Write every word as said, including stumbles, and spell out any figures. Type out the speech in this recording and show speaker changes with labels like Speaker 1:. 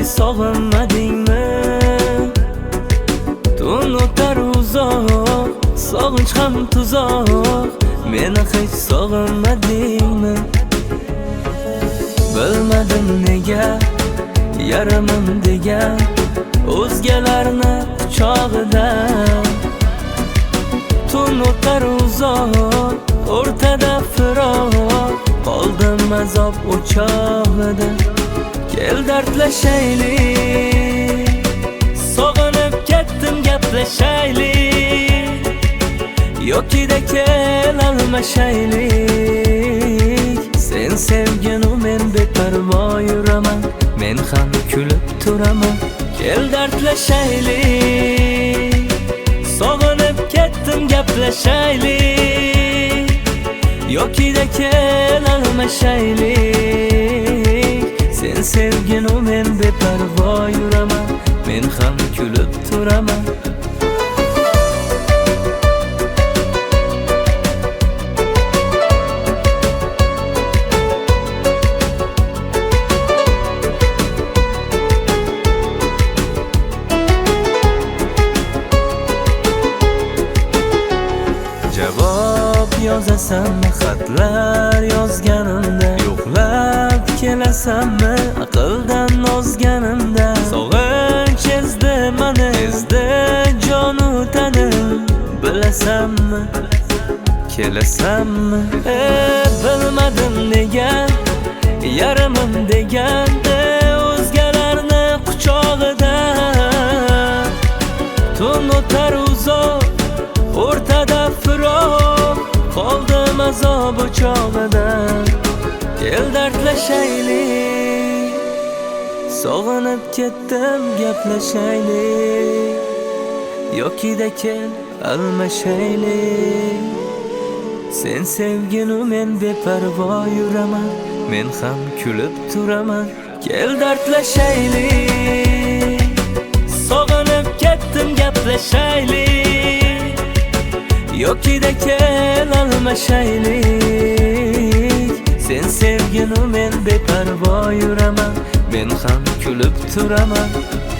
Speaker 1: sog'inmadingmi? Tun o'tar uzoq, sog'inch ham tuzoq, meni hech sog'inmadingmi? Bilmadim nega yarimim degan o'zgalarni quchog'ida. Tun o'tar uzoq, o'rtada firoq, qoldim azob o'chog'ida. Kel dardlashaylik, sog'inib ketdim gaplashaylik, yokida kel almashaylik. Sen sevginu men beparvo yuraman, men ham kulib turaman. Kel dardlashaylik, sog'inib ketdim gaplashaylik, yokida kel almashaylik. Sen sevginu men beparvo yuraman, men ham kulib turaman. Javob yozasanmi xatlar yozganimda, yo'qlab kelasanmi aqldan ozganimda. Sog'inch ezdi mani, ezdi jonu tanim, bilasanmi kelasanmi? E, bilmadim nega yarimim degan o'zgalarni quchog'ida. Tun o'tar uzoq, o'rtada firoq, qoldim azob o'chog'ida. Kel dardlashaylik, sog'inib ketdim gaplashaylik, yokida kel almashaylik. Sen sevginu men beparvo yuraman, men ham kulib turaman. Kel dardlashaylik, sog'inib ketdim gaplashaylik, yokida kel almashaylik. Sen sevginu men beparvo yuraman, men ham kulib turaman.